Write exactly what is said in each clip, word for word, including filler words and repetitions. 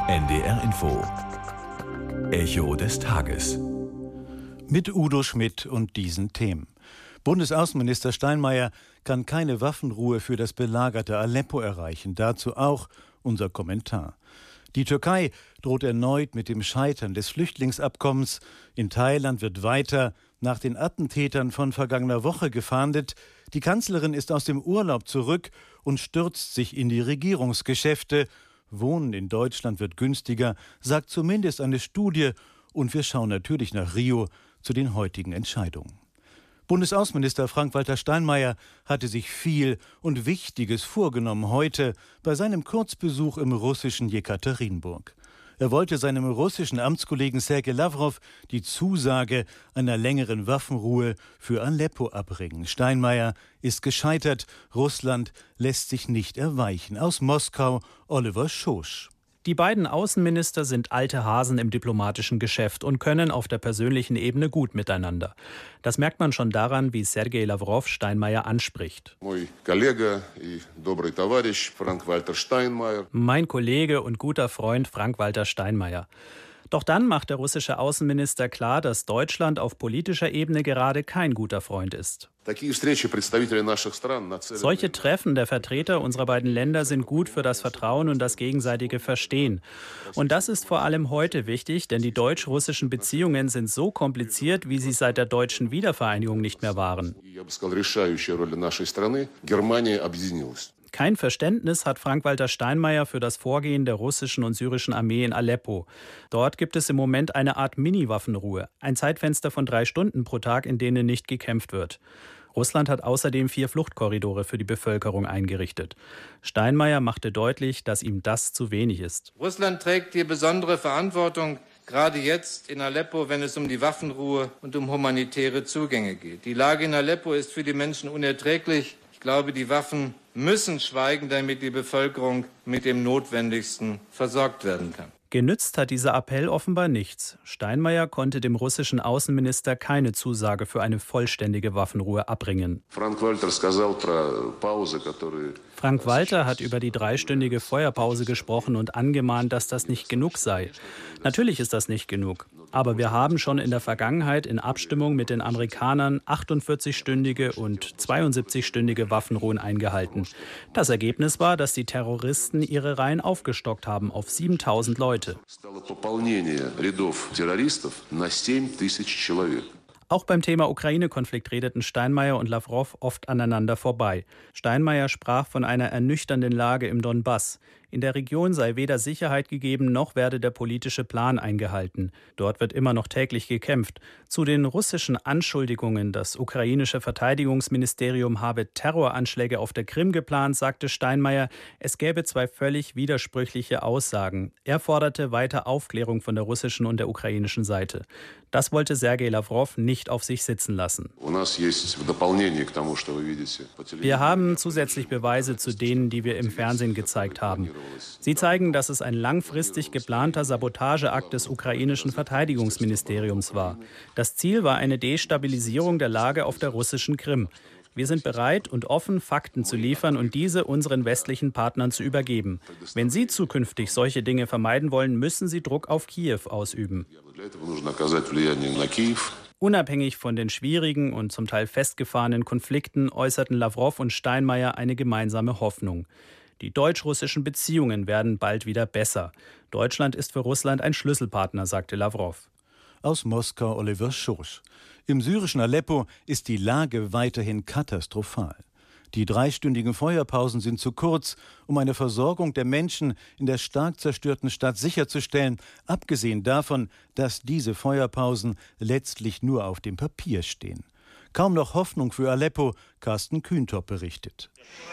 N D R Info. Echo des Tages. Mit Udo Schmidt und diesen Themen. Bundesaußenminister Steinmeier kann keine Waffenruhe für das belagerte Aleppo erreichen. Dazu auch unser Kommentar. Die Türkei droht erneut mit dem Scheitern des Flüchtlingsabkommens. In Thailand wird weiter nach den Attentätern von vergangener Woche gefahndet. Die Kanzlerin ist aus dem Urlaub zurück und stürzt sich in die Regierungsgeschäfte. Wohnen in Deutschland wird günstiger, sagt zumindest eine Studie. Und wir schauen natürlich nach Rio zu den heutigen Entscheidungen. Bundesaußenminister Frank-Walter Steinmeier hatte sich viel und Wichtiges vorgenommen heute bei seinem Kurzbesuch im russischen Jekaterinburg. Er wollte seinem russischen Amtskollegen Sergej Lawrow die Zusage einer längeren Waffenruhe für Aleppo abbringen. Steinmeier ist gescheitert. Russland lässt sich nicht erweichen. Aus Moskau Oliver Schosch. Die beiden Außenminister sind alte Hasen im diplomatischen Geschäft und können auf der persönlichen Ebene gut miteinander. Das merkt man schon daran, wie Sergej Lawrow Steinmeier anspricht. Mein Kollege und guter Freund Frank-Walter Steinmeier. Doch dann macht der russische Außenminister klar, dass Deutschland auf politischer Ebene gerade kein guter Freund ist. Solche Treffen der Vertreter unserer beiden Länder sind gut für das Vertrauen und das gegenseitige Verstehen. Und das ist vor allem heute wichtig, denn die deutsch-russischen Beziehungen sind so kompliziert, wie sie seit der deutschen Wiedervereinigung nicht mehr waren. Kein Verständnis hat Frank-Walter Steinmeier für das Vorgehen der russischen und syrischen Armee in Aleppo. Dort gibt es im Moment eine Art Mini-Waffenruhe, ein Zeitfenster von drei Stunden pro Tag, in denen nicht gekämpft wird. Russland hat außerdem vier Fluchtkorridore für die Bevölkerung eingerichtet. Steinmeier machte deutlich, dass ihm das zu wenig ist. Russland trägt hier besondere Verantwortung, gerade jetzt in Aleppo, wenn es um die Waffenruhe und um humanitäre Zugänge geht. Die Lage in Aleppo ist für die Menschen unerträglich. Ich glaube, die Waffen müssen schweigen, damit die Bevölkerung mit dem Notwendigsten versorgt werden kann. Genützt hat dieser Appell offenbar nichts. Steinmeier konnte dem russischen Außenminister keine Zusage für eine vollständige Waffenruhe abbringen. Frank Walter hat über die dreistündige Feuerpause gesprochen und angemahnt, dass das nicht genug sei. Natürlich ist das nicht genug. Aber wir haben schon in der Vergangenheit in Abstimmung mit den Amerikanern achtundvierzig-stündige und zweiundsiebzig-stündige Waffenruhen eingehalten. Das Ergebnis war, dass die Terroristen ihre Reihen aufgestockt haben auf siebentausend Leute. Auch beim Thema Ukraine-Konflikt redeten Steinmeier und Lawrow oft aneinander vorbei. Steinmeier sprach von einer ernüchternden Lage im Donbass. In der Region sei weder Sicherheit gegeben, noch werde der politische Plan eingehalten. Dort wird immer noch täglich gekämpft. Zu den russischen Anschuldigungen, das ukrainische Verteidigungsministerium habe Terroranschläge auf der Krim geplant, sagte Steinmeier, es gäbe zwei völlig widersprüchliche Aussagen. Er forderte weiter Aufklärung von der russischen und der ukrainischen Seite. Das wollte Sergej Lawrow nicht auf sich sitzen lassen. Wir haben zusätzlich Beweise zu denen, die wir im Fernsehen gezeigt haben. Sie zeigen, dass es ein langfristig geplanter Sabotageakt des ukrainischen Verteidigungsministeriums war. Das Ziel war eine Destabilisierung der Lage auf der russischen Krim. Wir sind bereit und offen, Fakten zu liefern und diese unseren westlichen Partnern zu übergeben. Wenn sie zukünftig solche Dinge vermeiden wollen, müssen sie Druck auf Kiew ausüben. Unabhängig von den schwierigen und zum Teil festgefahrenen Konflikten äußerten Lawrow und Steinmeier eine gemeinsame Hoffnung. Die deutsch-russischen Beziehungen werden bald wieder besser. Deutschland ist für Russland ein Schlüsselpartner, sagte Lawrow. Aus Moskau Oliver Schosch. Im syrischen Aleppo ist die Lage weiterhin katastrophal. Die dreistündigen Feuerpausen sind zu kurz, um eine Versorgung der Menschen in der stark zerstörten Stadt sicherzustellen, abgesehen davon, dass diese Feuerpausen letztlich nur auf dem Papier stehen. Kaum noch Hoffnung für Aleppo, Carsten Kühntop berichtet.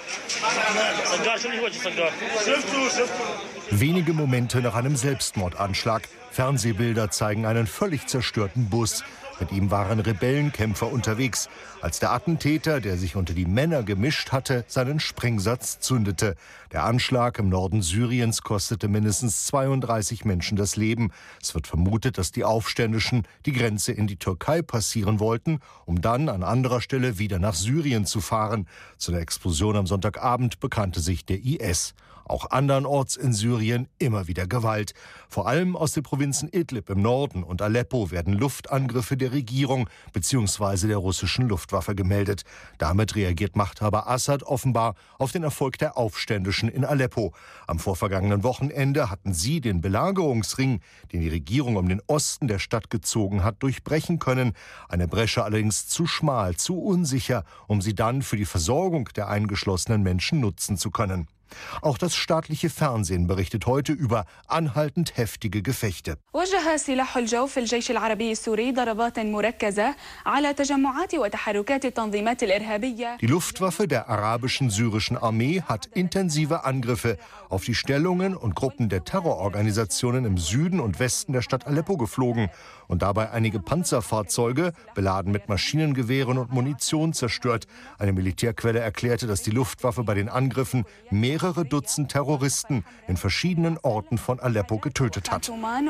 Wenige Momente nach einem Selbstmordanschlag. Fernsehbilder zeigen einen völlig zerstörten Bus. Mit ihm waren Rebellenkämpfer unterwegs, als der Attentäter, der sich unter die Männer gemischt hatte, seinen Sprengsatz zündete. Der Anschlag im Norden Syriens kostete mindestens zweiunddreißig Menschen das Leben. Es wird vermutet, dass die Aufständischen die Grenze in die Türkei passieren wollten, um dann an anderer Stelle wieder nach Syrien zu fahren. Zu der Explosion am Sonntagabend bekannte sich der I S. Auch andernorts in Syrien immer wieder Gewalt. Vor allem aus den Provinzen Idlib im Norden und Aleppo werden Luftangriffe der Regierung bzw. der russischen Luftwaffe gemeldet. Damit reagiert Machthaber Assad offenbar auf den Erfolg der Aufständischen in Aleppo. Am vorvergangenen Wochenende hatten sie den Belagerungsring, den die Regierung um den Osten der Stadt gezogen hat, durchbrechen können. Eine Bresche allerdings zu schmal, zu unsicher, um sie dann für die Versorgung der eingeschlossenen Menschen nutzen zu können. Auch das staatliche Fernsehen berichtet heute über anhaltend heftige Gefechte. وجه سلاح الجو في الجيش العربي السوري ضربات مركزة على تجمعات وتحركات التنظيمات الإرهابية. Die Luftwaffe der arabischen syrischen Armee hat intensive Angriffe auf die Stellungen und Gruppen der Terrororganisationen im Süden und Westen der Stadt Aleppo geflogen und dabei einige Panzerfahrzeuge, beladen mit Maschinengewehren und Munition, zerstört. Eine Militärquelle erklärte, dass die Luftwaffe bei den Angriffen mehrere Dutzend Terroristen in verschiedenen Orten von Aleppo getötet hat.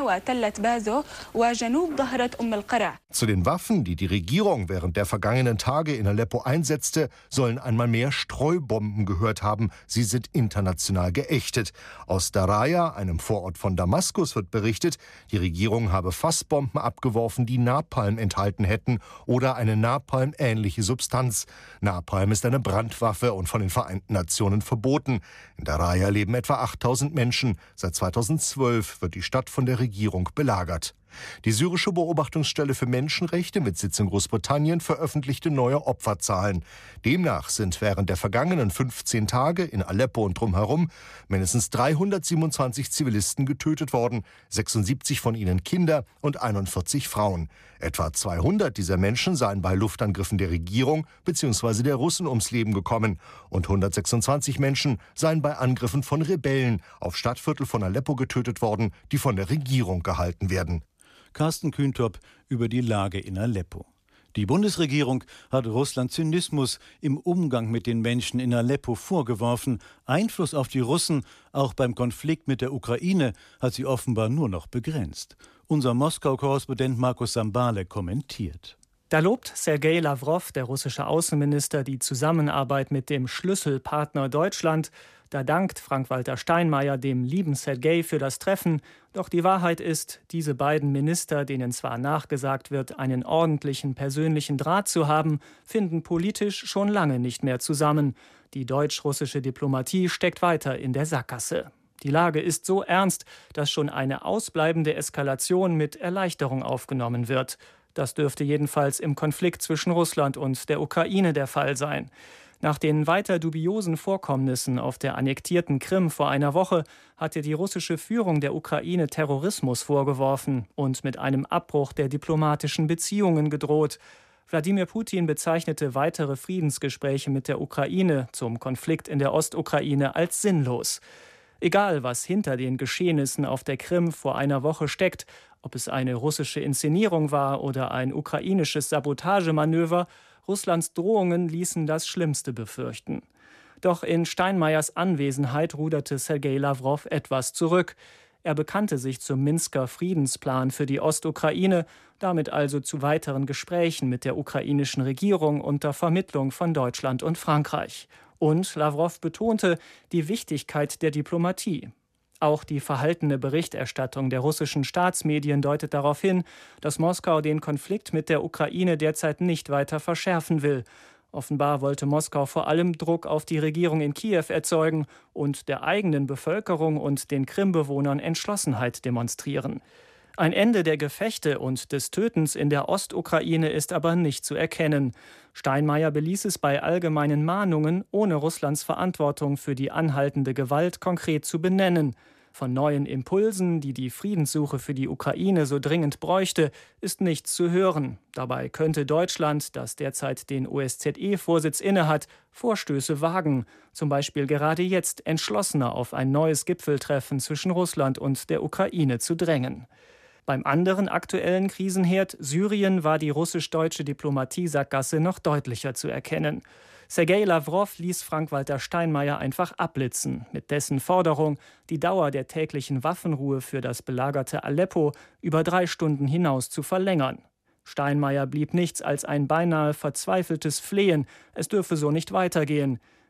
Zu den Waffen, die die Regierung während der vergangenen Tage in Aleppo einsetzte, sollen einmal mehr Streubomben gehört haben. Sie sind international geächtet. Aus Daraya, einem Vorort von Damaskus, wird berichtet, die Regierung habe Fassbomben abgeworfen, die Napalm enthalten hätten oder eine Napalm-ähnliche Substanz. Napalm ist eine Brandwaffe und von den Vereinten Nationen verboten. In Daraya leben etwa achttausend Menschen. Seit zweitausendzwölf wird die Stadt von der Regierung belagert. Die syrische Beobachtungsstelle für Menschenrechte mit Sitz in Großbritannien veröffentlichte neue Opferzahlen. Demnach sind während der vergangenen fünfzehn Tage in Aleppo und drumherum mindestens dreihundertsiebenundzwanzig Zivilisten getötet worden, sechsundsiebzig von ihnen Kinder und einundvierzig Frauen. Etwa zweihundert dieser Menschen seien bei Luftangriffen der Regierung bzw. der Russen ums Leben gekommen und hundertsechsundzwanzig Menschen seien bei Angriffen von Rebellen auf Stadtviertel von Aleppo getötet worden, die von der Regierung gehalten werden. Carsten Kühntop über die Lage in Aleppo. Die Bundesregierung hat Russland Zynismus im Umgang mit den Menschen in Aleppo vorgeworfen. Einfluss auf die Russen, auch beim Konflikt mit der Ukraine, hat sie offenbar nur noch begrenzt. Unser Moskau-Korrespondent Markus Sambale kommentiert. Da lobt Sergei Lavrov, der russische Außenminister, die Zusammenarbeit mit dem Schlüsselpartner Deutschland. Da dankt Frank-Walter Steinmeier dem lieben Sergei für das Treffen. Doch die Wahrheit ist, diese beiden Minister, denen zwar nachgesagt wird, einen ordentlichen persönlichen Draht zu haben, finden politisch schon lange nicht mehr zusammen. Die deutsch-russische Diplomatie steckt weiter in der Sackgasse. Die Lage ist so ernst, dass schon eine ausbleibende Eskalation mit Erleichterung aufgenommen wird. Das dürfte jedenfalls im Konflikt zwischen Russland und der Ukraine der Fall sein. Nach den weiter dubiosen Vorkommnissen auf der annektierten Krim vor einer Woche hatte die russische Führung der Ukraine Terrorismus vorgeworfen und mit einem Abbruch der diplomatischen Beziehungen gedroht. Wladimir Putin bezeichnete weitere Friedensgespräche mit der Ukraine zum Konflikt in der Ostukraine als sinnlos. Egal, was hinter den Geschehnissen auf der Krim vor einer Woche steckt, ob es eine russische Inszenierung war oder ein ukrainisches Sabotagemanöver, Russlands Drohungen ließen das Schlimmste befürchten. Doch in Steinmeiers Anwesenheit ruderte Sergei Lavrov etwas zurück. Er bekannte sich zum Minsker Friedensplan für die Ostukraine, damit also zu weiteren Gesprächen mit der ukrainischen Regierung unter Vermittlung von Deutschland und Frankreich. Und Lavrov betonte die Wichtigkeit der Diplomatie. Auch die verhaltene Berichterstattung der russischen Staatsmedien deutet darauf hin, dass Moskau den Konflikt mit der Ukraine derzeit nicht weiter verschärfen will. Offenbar wollte Moskau vor allem Druck auf die Regierung in Kiew erzeugen und der eigenen Bevölkerung und den Krimbewohnern Entschlossenheit demonstrieren. Ein Ende der Gefechte und des Tötens in der Ostukraine ist aber nicht zu erkennen. Steinmeier beließ es bei allgemeinen Mahnungen, ohne Russlands Verantwortung für die anhaltende Gewalt konkret zu benennen. Von neuen Impulsen, die die Friedenssuche für die Ukraine so dringend bräuchte, ist nichts zu hören. Dabei könnte Deutschland, das derzeit den O S Z E-Vorsitz innehat, Vorstöße wagen. Zum Beispiel gerade jetzt entschlossener auf ein neues Gipfeltreffen zwischen Russland und der Ukraine zu drängen. Beim anderen aktuellen Krisenherd, Syrien, war die russisch-deutsche Diplomatie-Sackgasse noch deutlicher zu erkennen. Sergei Lavrov ließ Frank-Walter Steinmeier einfach abblitzen, mit dessen Forderung, die Dauer der täglichen Waffenruhe für das belagerte Aleppo über drei Stunden hinaus zu verlängern. Steinmeier blieb nichts als ein beinahe verzweifeltes Flehen, es dürfe so nicht weitergehen.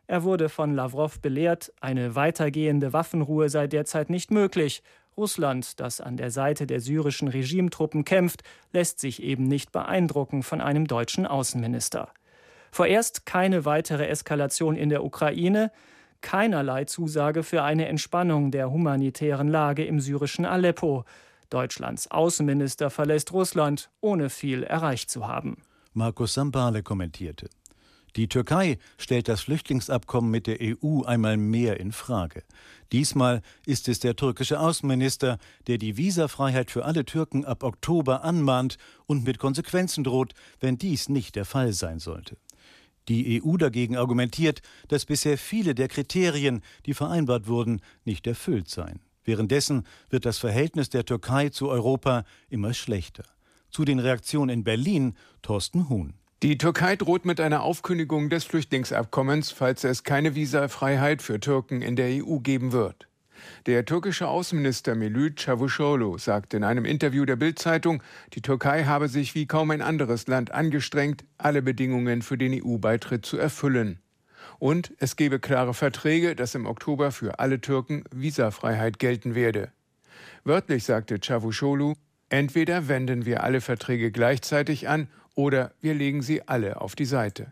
Er wurde von Lavrov belehrt, eine weitergehende Waffenruhe sei derzeit nicht möglich. Russland, das an der Seite der syrischen Regimetruppen kämpft, lässt sich eben nicht beeindrucken von einem deutschen Außenminister. Vorerst keine weitere Eskalation in der Ukraine, keinerlei Zusage für eine Entspannung der humanitären Lage im syrischen Aleppo. Deutschlands Außenminister verlässt Russland, ohne viel erreicht zu haben. Markus Sambale kommentierte: Die Türkei stellt das Flüchtlingsabkommen mit der E U einmal mehr in Frage. Diesmal ist es der türkische Außenminister, der die Visafreiheit für alle Türken ab Oktober anmahnt und mit Konsequenzen droht, wenn dies nicht der Fall sein sollte. Die E U dagegen argumentiert, dass bisher viele der Kriterien, die vereinbart wurden, nicht erfüllt seien. Währenddessen wird das Verhältnis der Türkei zu Europa immer schlechter. Zu den Reaktionen in Berlin Thorsten Huhn. Die Türkei droht mit einer Aufkündigung des Flüchtlingsabkommens, falls es keine Visafreiheit für Türken in der E U geben wird. Der türkische Außenminister Mevlut Çavuşoğlu sagte in einem Interview der Bild-Zeitung, die Türkei habe sich wie kaum ein anderes Land angestrengt, alle Bedingungen für den E U-Beitritt zu erfüllen. Und es gebe klare Verträge, dass im Oktober für alle Türken Visafreiheit gelten werde. Wörtlich sagte Çavuşoğlu, entweder wenden wir alle Verträge gleichzeitig an oder wir legen sie alle auf die Seite.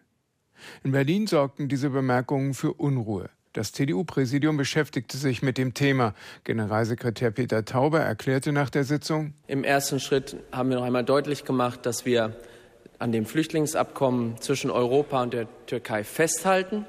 In Berlin sorgten diese Bemerkungen für Unruhe. Das C D U-Präsidium beschäftigte sich mit dem Thema. Generalsekretär Peter Tauber erklärte nach der Sitzung: Im ersten Schritt haben wir noch einmal deutlich gemacht, dass wir an dem Flüchtlingsabkommen zwischen Europa und der Türkei festhalten.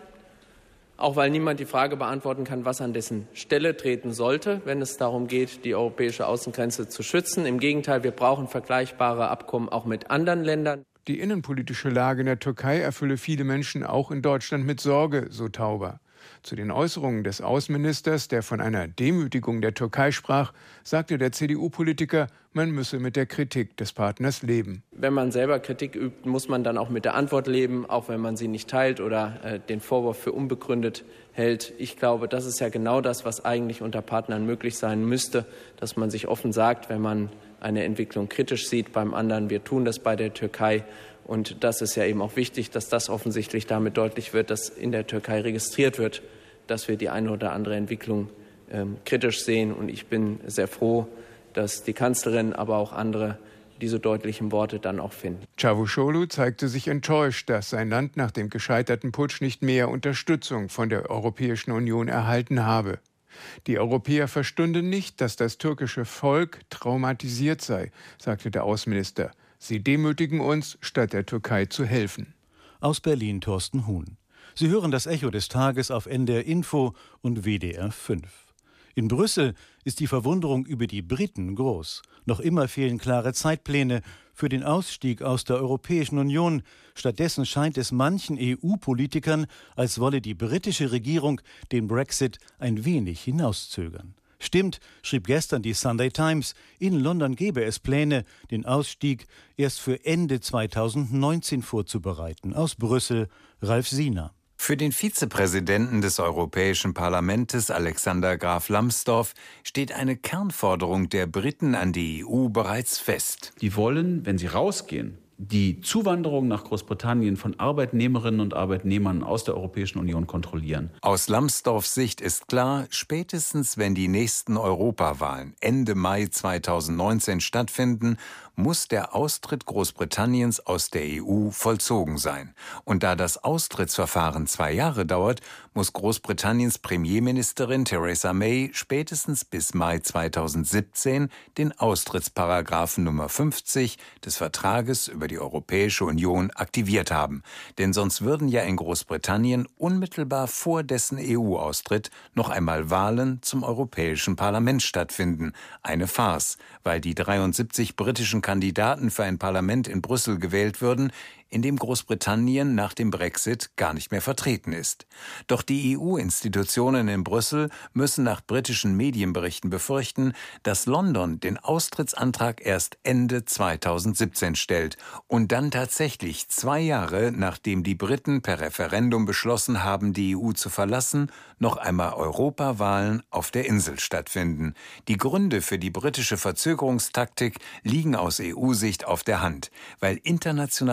Auch weil niemand die Frage beantworten kann, was an dessen Stelle treten sollte, wenn es darum geht, die europäische Außengrenze zu schützen. Im Gegenteil, wir brauchen vergleichbare Abkommen auch mit anderen Ländern. Die innenpolitische Lage in der Türkei erfülle viele Menschen auch in Deutschland mit Sorge, so Tauber. Zu den Äußerungen des Außenministers, der von einer Demütigung der Türkei sprach, sagte der C D U-Politiker, man müsse mit der Kritik des Partners leben. Wenn man selber Kritik übt, muss man dann auch mit der Antwort leben, auch wenn man sie nicht teilt oder äh, den Vorwurf für unbegründet hält. Ich glaube, das ist ja genau das, was eigentlich unter Partnern möglich sein müsste, dass man sich offen sagt, wenn man eine Entwicklung kritisch sieht beim anderen. Wir tun das bei der Türkei. Und das ist ja eben auch wichtig, dass das offensichtlich damit deutlich wird, dass in der Türkei registriert wird, dass wir die eine oder andere Entwicklung ähm, kritisch sehen. Und ich bin sehr froh, dass die Kanzlerin, aber auch andere diese deutlichen Worte dann auch finden. Çavuşoğlu zeigte sich enttäuscht, dass sein Land nach dem gescheiterten Putsch nicht mehr Unterstützung von der Europäischen Union erhalten habe. Die Europäer verstünden nicht, dass das türkische Volk traumatisiert sei, sagte der Außenminister. Sie demütigen uns, statt der Türkei zu helfen. Aus Berlin Thorsten Huhn. Sie hören das Echo des Tages auf N D R Info und W D R fünf. In Brüssel ist die Verwunderung über die Briten groß. Noch immer fehlen klare Zeitpläne für den Ausstieg aus der Europäischen Union. Stattdessen scheint es manchen E U-Politikern, als wolle die britische Regierung den Brexit ein wenig hinauszögern. Stimmt, schrieb gestern die Sunday Times, in London gebe es Pläne, den Ausstieg erst für Ende zweitausendneunzehn vorzubereiten. Aus Brüssel, Ralf Siener. Für den Vizepräsidenten des Europäischen Parlaments, Alexander Graf Lambsdorff, steht eine Kernforderung der Briten an die E U bereits fest. Die wollen, wenn sie rausgehen, die Zuwanderung nach Großbritannien von Arbeitnehmerinnen und Arbeitnehmern aus der Europäischen Union kontrollieren. Aus Lambsdorffs Sicht ist klar, spätestens wenn die nächsten Europawahlen Ende Mai zweitausendneunzehn stattfinden, muss der Austritt Großbritanniens aus der E U vollzogen sein. Und da das Austrittsverfahren zwei Jahre dauert, muss Großbritanniens Premierministerin Theresa May spätestens bis Mai zweitausendsiebzehn den Austrittsparagraphen Nummer fünfzig des Vertrages über die Europäische Union aktiviert haben. Denn sonst würden ja in Großbritannien unmittelbar vor dessen E U-Austritt noch einmal Wahlen zum Europäischen Parlament stattfinden. Eine Farce, weil die dreiundsiebzig britischen Kandidaten für ein Parlament in Brüssel gewählt würden, in dem Großbritannien nach dem Brexit gar nicht mehr vertreten ist. Doch die E U-Institutionen in Brüssel müssen nach britischen Medienberichten befürchten, dass London den Austrittsantrag erst Ende zweitausendsiebzehn stellt und dann tatsächlich zwei Jahre, nachdem die Briten per Referendum beschlossen haben, die E U zu verlassen, noch einmal Europawahlen auf der Insel stattfinden. Die Gründe für die britische Verzögerungstaktik liegen aus E U-Sicht auf der Hand, weil internationale Handelsbeziehungen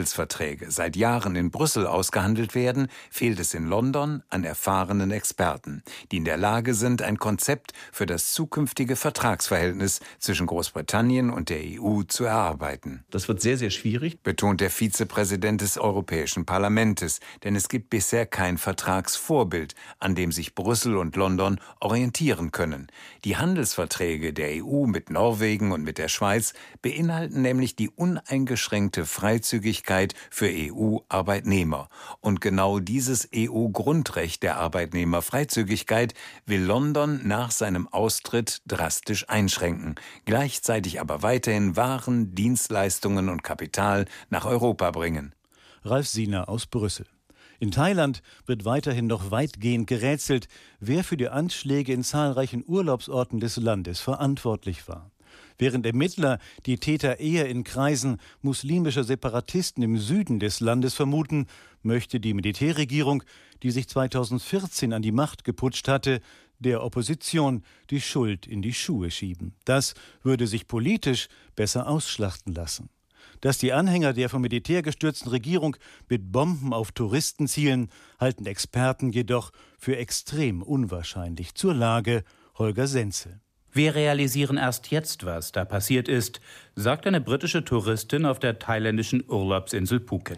Handelsverträge seit Jahren in Brüssel ausgehandelt werden, fehlt es in London an erfahrenen Experten, die in der Lage sind, ein Konzept für das zukünftige Vertragsverhältnis zwischen Großbritannien und der E U zu erarbeiten. Das wird sehr, sehr schwierig, betont der Vizepräsident des Europäischen Parlaments, denn es gibt bisher kein Vertragsvorbild, an dem sich Brüssel und London orientieren können. Die Handelsverträge der E U mit Norwegen und mit der Schweiz beinhalten nämlich die uneingeschränkte Freizügigkeit für E U-Arbeitnehmer. Und genau dieses E U-Grundrecht der Arbeitnehmerfreizügigkeit will London nach seinem Austritt drastisch einschränken, gleichzeitig aber weiterhin Waren, Dienstleistungen und Kapital nach Europa bringen. Ralf Siener aus Brüssel. In Thailand wird weiterhin noch weitgehend gerätselt, wer für die Anschläge in zahlreichen Urlaubsorten des Landes verantwortlich war. Während Ermittler die Täter eher in Kreisen muslimischer Separatisten im Süden des Landes vermuten, möchte die Militärregierung, die sich zweitausendvierzehn an die Macht geputscht hatte, der Opposition die Schuld in die Schuhe schieben. Das würde sich politisch besser ausschlachten lassen. Dass die Anhänger der vom Militär gestürzten Regierung mit Bomben auf Touristen zielen, halten Experten jedoch für extrem unwahrscheinlich. Zur Lage Holger Senzel. Wir realisieren erst jetzt, was da passiert ist, sagt eine britische Touristin auf der thailändischen Urlaubsinsel Phuket.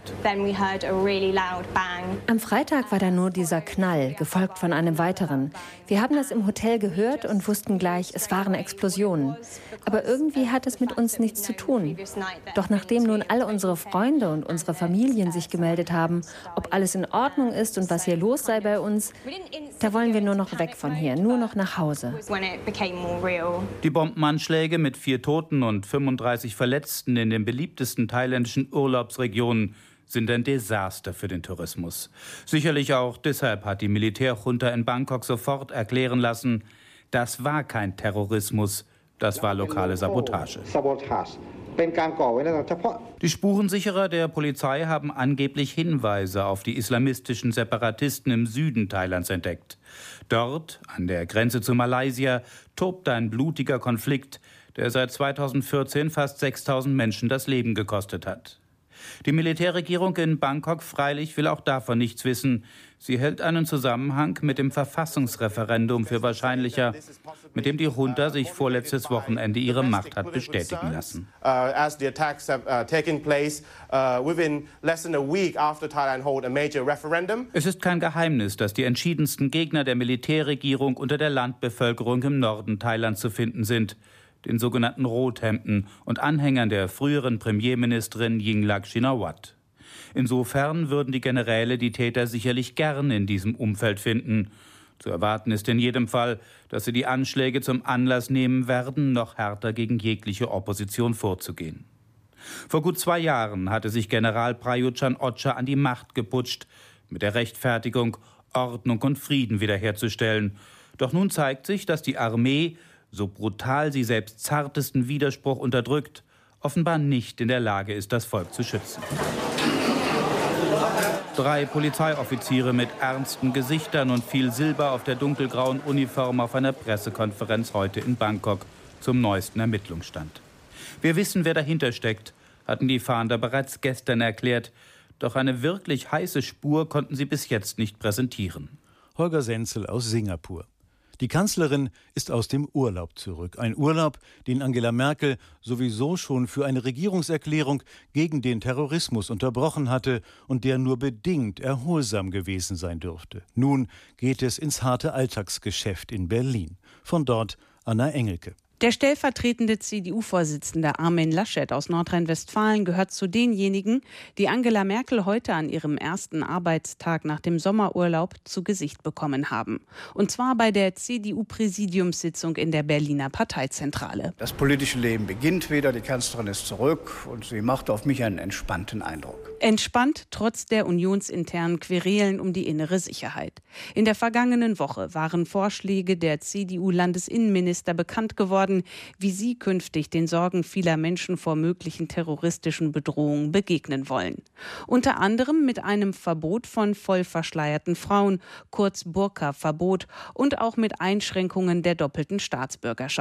Am Freitag war da nur dieser Knall, gefolgt von einem weiteren. Wir haben das im Hotel gehört und wussten gleich, es waren Explosionen. Aber irgendwie hat es mit uns nichts zu tun. Doch nachdem nun alle unsere Freunde und unsere Familien sich gemeldet haben, ob alles in Ordnung ist und was hier los sei bei uns, da wollen wir nur noch weg von hier, nur noch nach Hause. Die Bombenanschläge mit vier Toten und fünfunddreißig Verletzten in den beliebtesten thailändischen Urlaubsregionen sind ein Desaster für den Tourismus. Sicherlich auch deshalb hat die Militärjunta in Bangkok sofort erklären lassen, das war kein Terrorismus, das war lokale Sabotage. Die Spurensicherer der Polizei haben angeblich Hinweise auf die islamistischen Separatisten im Süden Thailands entdeckt. Dort, an der Grenze zu Malaysia, tobt ein blutiger Konflikt, der seit zweitausendvierzehn fast sechstausend Menschen das Leben gekostet hat. Die Militärregierung in Bangkok freilich will auch davon nichts wissen. Sie hält einen Zusammenhang mit dem Verfassungsreferendum für wahrscheinlicher, mit dem die Junta sich vorletztes Wochenende ihre Macht hat bestätigen lassen. Es ist kein Geheimnis, dass die entschiedensten Gegner der Militärregierung unter der Landbevölkerung im Norden Thailands zu finden sind, den sogenannten Rothemden und Anhängern der früheren Premierministerin Yingluck Shinawatra. Insofern würden die Generäle die Täter sicherlich gern in diesem Umfeld finden. Zu erwarten ist in jedem Fall, dass sie die Anschläge zum Anlass nehmen werden, noch härter gegen jegliche Opposition vorzugehen. Vor gut zwei Jahren hatte sich General Prayut Chan-o-cha an die Macht geputscht, mit der Rechtfertigung, Ordnung und Frieden wiederherzustellen. Doch nun zeigt sich, dass die Armee, so brutal sie selbst zartesten Widerspruch unterdrückt, offenbar nicht in der Lage ist, das Volk zu schützen. Drei Polizeioffiziere mit ernsten Gesichtern und viel Silber auf der dunkelgrauen Uniform auf einer Pressekonferenz heute in Bangkok zum neuesten Ermittlungsstand. Wir wissen, wer dahinter steckt, hatten die Fahnder bereits gestern erklärt. Doch eine wirklich heiße Spur konnten sie bis jetzt nicht präsentieren. Holger Senzel aus Singapur. Die Kanzlerin ist aus dem Urlaub zurück. Ein Urlaub, den Angela Merkel sowieso schon für eine Regierungserklärung gegen den Terrorismus unterbrochen hatte und der nur bedingt erholsam gewesen sein dürfte. Nun geht es ins harte Alltagsgeschäft in Berlin. Von dort Anna Engelke. Der stellvertretende C D U-Vorsitzende Armin Laschet aus Nordrhein-Westfalen gehört zu denjenigen, die Angela Merkel heute an ihrem ersten Arbeitstag nach dem Sommerurlaub zu Gesicht bekommen haben. Und zwar bei der C D U-Präsidiumssitzung in der Berliner Parteizentrale. Das politische Leben beginnt wieder, die Kanzlerin ist zurück und sie macht auf mich einen entspannten Eindruck. Entspannt trotz der unionsinternen Querelen um die innere Sicherheit. In der vergangenen Woche waren Vorschläge der C D U-Landesinnenminister bekannt geworden, wie sie künftig den Sorgen vieler Menschen vor möglichen terroristischen Bedrohungen begegnen wollen. Unter anderem mit einem Verbot von voll verschleierten Frauen, kurz Burka-Verbot, und auch mit Einschränkungen der doppelten Staatsbürgerschaft.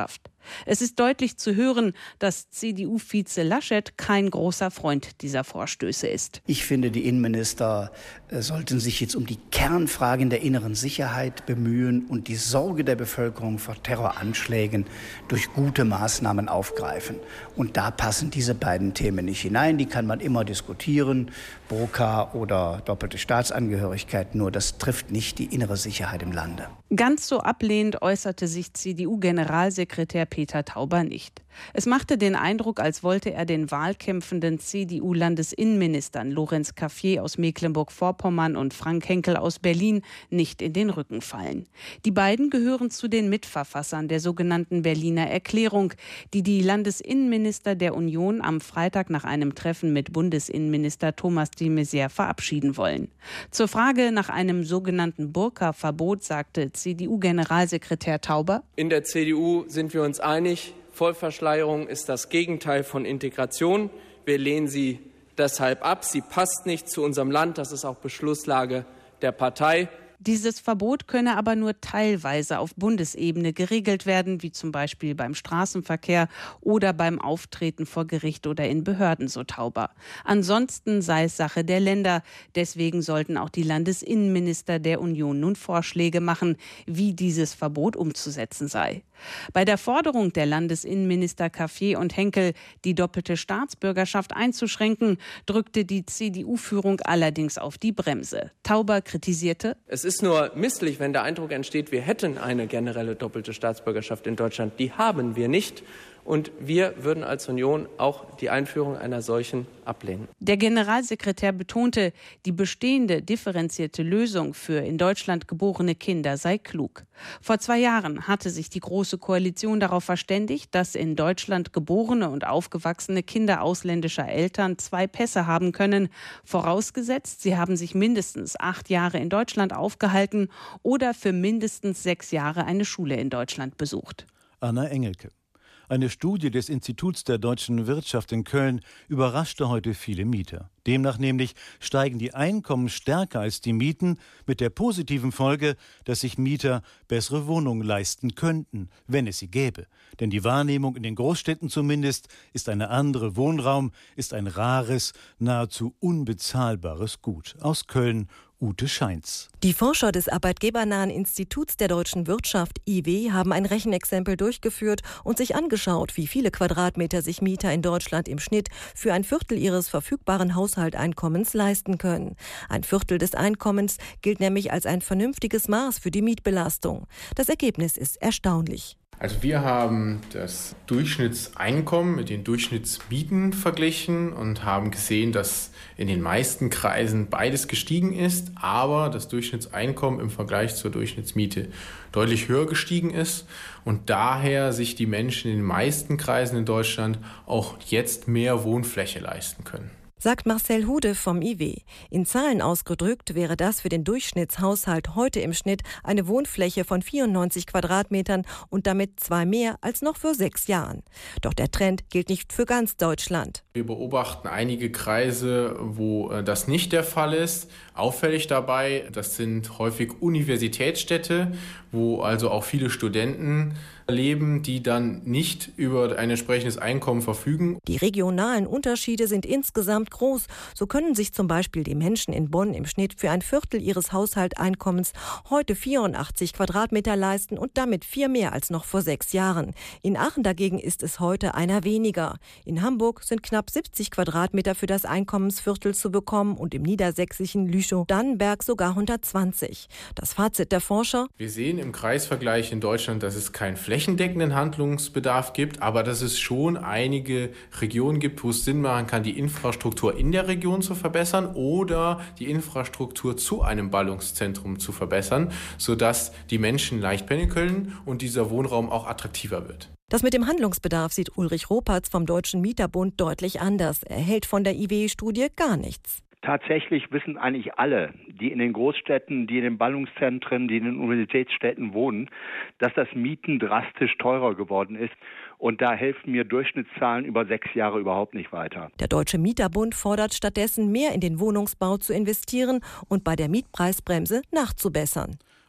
Es ist deutlich zu hören, dass C D U-Vize Laschet kein großer Freund dieser Vorstöße ist. Ich finde, die Innenminister sollten sich jetzt um die Kernfragen der inneren Sicherheit bemühen und die Sorge der Bevölkerung vor Terroranschlägen durch gute Maßnahmen aufgreifen. Und da passen diese beiden Themen nicht hinein. Die kann man immer diskutieren, Burka oder doppelte Staatsangehörigkeit, nur das trifft nicht die innere Sicherheit im Lande. Ganz so ablehnend äußerte sich C D U-Generalsekretär Peter Tauber nicht. Es machte den Eindruck, als wollte er den wahlkämpfenden C D U-Landesinnenministern Lorenz Cafier aus Mecklenburg-Vorpommern und Frank Henkel aus Berlin nicht in den Rücken fallen. Die beiden gehören zu den Mitverfassern der sogenannten Berliner Erklärung, die die Landesinnenminister der Union am Freitag nach einem Treffen mit Bundesinnenminister Thomas de Maizière verabschieden wollen. Zur Frage nach einem sogenannten Burka-Verbot sagte C D U-Generalsekretär Tauber: In der C D U sind wir uns einig, Vollverschleierung ist das Gegenteil von Integration. Wir lehnen sie deshalb ab. Sie passt nicht zu unserem Land. Das ist auch Beschlusslage der Partei. Dieses Verbot könne aber nur teilweise auf Bundesebene geregelt werden, wie zum Beispiel beim Straßenverkehr oder beim Auftreten vor Gericht oder in Behörden, so Tauber. Ansonsten sei es Sache der Länder. Deswegen sollten auch die Landesinnenminister der Union nun Vorschläge machen, wie dieses Verbot umzusetzen sei. Bei der Forderung der Landesinnenminister Cafier und Henkel, die doppelte Staatsbürgerschaft einzuschränken, drückte die C D U-Führung allerdings auf die Bremse. Tauber kritisierte: Es ist nur misslich, wenn der Eindruck entsteht, wir hätten eine generelle doppelte Staatsbürgerschaft in Deutschland. Die haben wir nicht. Und wir würden als Union auch die Einführung einer solchen ablehnen. Der Generalsekretär betonte, die bestehende differenzierte Lösung für in Deutschland geborene Kinder sei klug. Vor zwei Jahren hatte sich die Große Koalition darauf verständigt, dass in Deutschland geborene und aufgewachsene Kinder ausländischer Eltern zwei Pässe haben können, vorausgesetzt, sie haben sich mindestens acht Jahre in Deutschland aufgehalten oder für mindestens sechs Jahre eine Schule in Deutschland besucht. Anna Engelke. Eine Studie des Instituts der deutschen Wirtschaft in Köln überraschte heute viele Mieter. Demnach nämlich steigen die Einkommen stärker als die Mieten, mit der positiven Folge, dass sich Mieter bessere Wohnungen leisten könnten, wenn es sie gäbe. Denn die Wahrnehmung in den Großstädten zumindest ist eine andere. Wohnraum ist ein rares, nahezu unbezahlbares Gut. Aus Köln Ute Scheins. Die Forscher des Arbeitgebernahen Instituts der deutschen Wirtschaft I W haben ein Rechenexempel durchgeführt und sich angeschaut, wie viele Quadratmeter sich Mieter in Deutschland im Schnitt für ein Viertel ihres verfügbaren Haushalteinkommens leisten können. Ein Viertel des Einkommens gilt nämlich als ein vernünftiges Maß für die Mietbelastung. Das Ergebnis ist erstaunlich. Also wir haben das Durchschnittseinkommen mit den Durchschnittsmieten verglichen und haben gesehen, dass in den meisten Kreisen beides gestiegen ist, aber das Durchschnittseinkommen im Vergleich zur Durchschnittsmiete deutlich höher gestiegen ist und daher sich die Menschen in den meisten Kreisen in Deutschland auch jetzt mehr Wohnfläche leisten können. Sagt Marcel Hude vom I W. In Zahlen ausgedrückt wäre das für den Durchschnittshaushalt heute im Schnitt eine Wohnfläche von vierundneunzig Quadratmetern und damit zwei mehr als noch vor sechs Jahren. Doch der Trend gilt nicht für ganz Deutschland. Wir beobachten einige Kreise, wo das nicht der Fall ist. Auffällig dabei, das sind häufig Universitätsstädte, wo also auch viele Studenten leben, die dann nicht über ein entsprechendes Einkommen verfügen. Die regionalen Unterschiede sind insgesamt groß. So können sich zum Beispiel die Menschen in Bonn im Schnitt für ein Viertel ihres Haushalteinkommens heute vierundachtzig Quadratmeter leisten und damit vier mehr als noch vor sechs Jahren. In Aachen dagegen ist es heute einer weniger. In Hamburg sind knapp siebzig Quadratmeter für das Einkommensviertel zu bekommen und im niedersächsischen Lüchow-Dannenberg sogar hundertzwanzig. Das Fazit der Forscher: Wir sehen im Kreisvergleich in Deutschland, dass es kein flächendeckenden Handlungsbedarf gibt, aber dass es schon einige Regionen gibt, wo es Sinn machen kann, die Infrastruktur in der Region zu verbessern oder die Infrastruktur zu einem Ballungszentrum zu verbessern, sodass die Menschen leicht pendeln können und dieser Wohnraum auch attraktiver wird. Das mit dem Handlungsbedarf sieht Ulrich Ropatz vom Deutschen Mieterbund deutlich anders. Er hält von der I W-Studie gar nichts. Tatsächlich wissen eigentlich alle, die in den Großstädten, die in den Ballungszentren, die in den Universitätsstädten wohnen, dass das Mieten drastisch teurer geworden ist. Und da helfen mir Durchschnittszahlen über sechs Jahre überhaupt nicht weiter. Der Deutsche Mieterbund fordert stattdessen, mehr in den Wohnungsbau zu investieren und bei der Mietpreisbremse nachzubessern.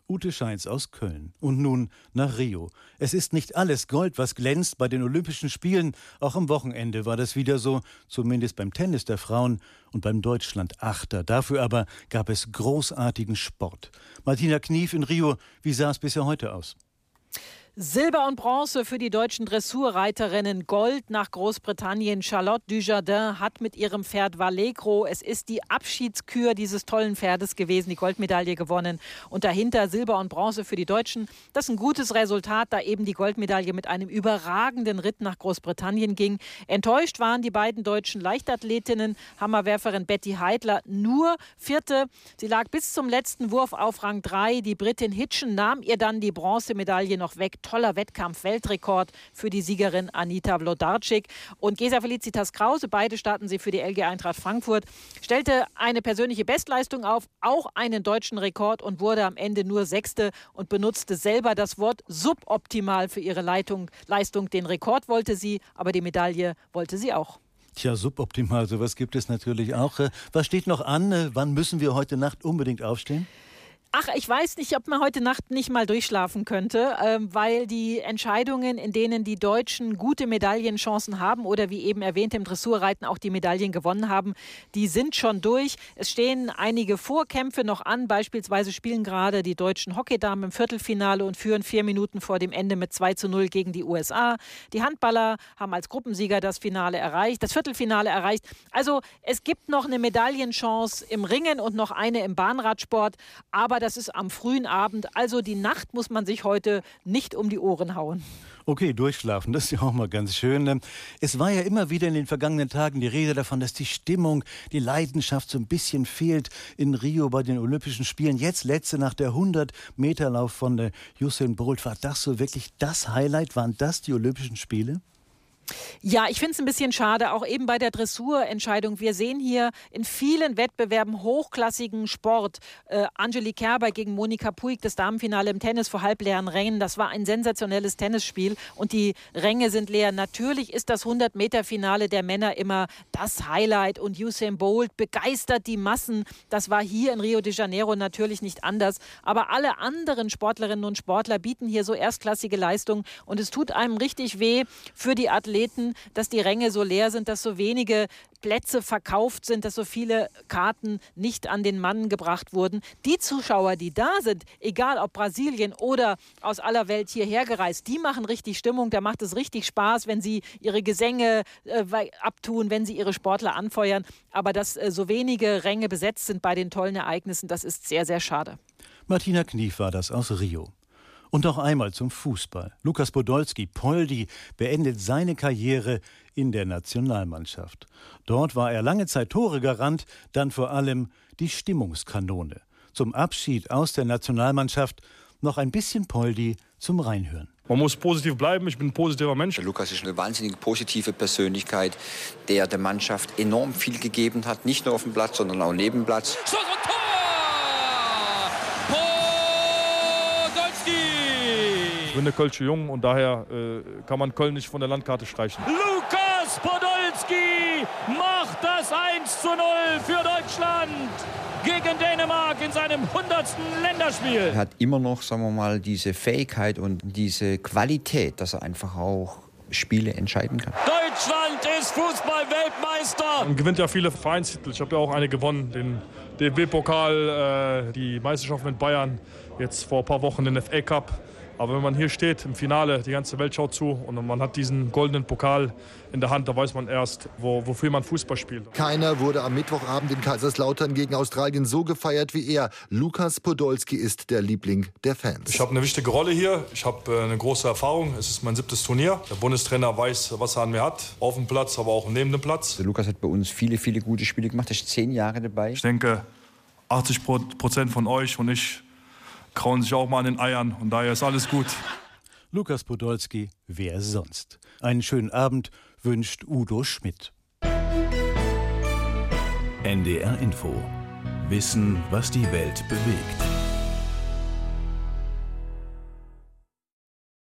Ute Scheins aus Köln. Und nun nach Rio. Es ist nicht alles Gold, was glänzt bei den Olympischen Spielen. Auch am Wochenende war das wieder so, zumindest beim Tennis der Frauen und beim Deutschland-Achter. Dafür aber gab es großartigen Sport. Martina Knief in Rio, wie sah es bisher heute aus? Silber und Bronze für die deutschen Dressurreiterinnen, Gold nach Großbritannien. Charlotte Dujardin hat mit ihrem Pferd Vallegro, es ist die Abschiedskür dieses tollen Pferdes gewesen, die Goldmedaille gewonnen. Und dahinter Silber und Bronze für die Deutschen. Das ist ein gutes Resultat, da eben die Goldmedaille mit einem überragenden Ritt nach Großbritannien ging. Enttäuscht waren die beiden deutschen Leichtathletinnen, Hammerwerferin Betty Heidler nur Vierte. Sie lag bis zum letzten Wurf auf Rang drei. Die Britin Hitchen nahm ihr dann die Bronzemedaille noch weg. Toller Wettkampf, Weltrekord für die Siegerin Anita Wlodarczyk. Und Gesa Felicitas Krause, beide starten sie für die L G Eintracht Frankfurt, stellte eine persönliche Bestleistung auf, auch einen deutschen Rekord und wurde am Ende nur Sechste und benutzte selber das Wort suboptimal für ihre Leitung, Leistung. Den Rekord wollte sie, aber die Medaille wollte sie auch. Tja, suboptimal, sowas gibt es natürlich auch. Was steht noch an? Wann müssen wir heute Nacht unbedingt aufstehen? Ach, ich weiß nicht, ob man heute Nacht nicht mal durchschlafen könnte, ähm, weil die Entscheidungen, in denen die Deutschen gute Medaillenchancen haben oder wie eben erwähnt im Dressurreiten auch die Medaillen gewonnen haben, die sind schon durch. Es stehen einige Vorkämpfe noch an. Beispielsweise spielen gerade die deutschen Hockeydamen im Viertelfinale und führen vier Minuten vor dem Ende mit zwei zu null gegen die U S A. Die Handballer haben als Gruppensieger das Finale erreicht, das Viertelfinale erreicht. Also es gibt noch eine Medaillenchance im Ringen und noch eine im Bahnradsport, aber das ist am frühen Abend. Also die Nacht muss man sich heute nicht um die Ohren hauen. Okay, durchschlafen, das ist ja auch mal ganz schön. Es war ja immer wieder in den vergangenen Tagen die Rede davon, dass die Stimmung, die Leidenschaft so ein bisschen fehlt in Rio bei den Olympischen Spielen. Jetzt letzte nach der hundert-Meter-Lauf von Usain Bolt. War das so wirklich das Highlight? Waren das die Olympischen Spiele? Ja, ich finde es ein bisschen schade, auch eben bei der Dressurentscheidung. Wir sehen hier in vielen Wettbewerben hochklassigen Sport. Äh, Angelique Kerber gegen Monika Puig, das Damenfinale im Tennis vor halbleeren Rängen. Das war ein sensationelles Tennisspiel und die Ränge sind leer. Natürlich ist das hundert-Meter-Finale der Männer immer das Highlight und Usain Bolt begeistert die Massen. Das war hier in Rio de Janeiro natürlich nicht anders. Aber alle anderen Sportlerinnen und Sportler bieten hier so erstklassige Leistungen und es tut einem richtig weh für die Athleten, dass die Ränge so leer sind, dass so wenige Plätze verkauft sind, dass so viele Karten nicht an den Mann gebracht wurden. Die Zuschauer, die da sind, egal ob Brasilien oder aus aller Welt hierher gereist, die machen richtig Stimmung, da macht es richtig Spaß, wenn sie ihre Gesänge äh, abtun, wenn sie ihre Sportler anfeuern. Aber dass äh, so wenige Ränge besetzt sind bei den tollen Ereignissen, das ist sehr, sehr schade. Martina Knief war das aus Rio. Und noch einmal zum Fußball. Lukas Podolski, Poldi, beendet seine Karriere in der Nationalmannschaft. Dort war er lange Zeit Toregarant, dann vor allem die Stimmungskanone. Zum Abschied aus der Nationalmannschaft noch ein bisschen Poldi zum Reinhören. Man muss positiv bleiben, ich bin ein positiver Mensch. Lukas ist eine wahnsinnig positive Persönlichkeit, der der Mannschaft enorm viel gegeben hat. Nicht nur auf dem Platz, sondern auch neben dem Platz. Ich bin der Kölsche Jung und daher äh, kann man Köln nicht von der Landkarte streichen. Lukas Podolski macht das eins zu null für Deutschland gegen Dänemark in seinem hundertsten Länderspiel. Er hat immer noch, sagen wir mal, diese Fähigkeit und diese Qualität, dass er einfach auch Spiele entscheiden kann. Deutschland ist Fußball-Weltmeister. Man gewinnt ja viele Vereinstitel. Ich habe ja auch eine gewonnen, den D F B-Pokal, äh, die Meisterschaft mit Bayern, jetzt vor ein paar Wochen den F A Cup. Aber wenn man hier steht im Finale, die ganze Welt schaut zu und man hat diesen goldenen Pokal in der Hand, da weiß man erst, wo, wofür man Fußball spielt. Keiner wurde am Mittwochabend in Kaiserslautern gegen Australien so gefeiert wie er. Lukas Podolski ist der Liebling der Fans. Ich habe eine wichtige Rolle hier. Ich habe äh, eine große Erfahrung. Es ist mein siebtes Turnier. Der Bundestrainer weiß, was er an mir hat. Auf dem Platz, aber auch neben dem Platz. Lukas hat bei uns viele, viele gute Spiele gemacht. Er ist zehn Jahre dabei. Ich denke, achtzig Prozent von euch und ich krauen sich auch mal an den Eiern und daher ist alles gut. Lukas Podolski, wer sonst? Einen schönen Abend wünscht Udo Schmidt. N D R Info. Wissen, was die Welt bewegt.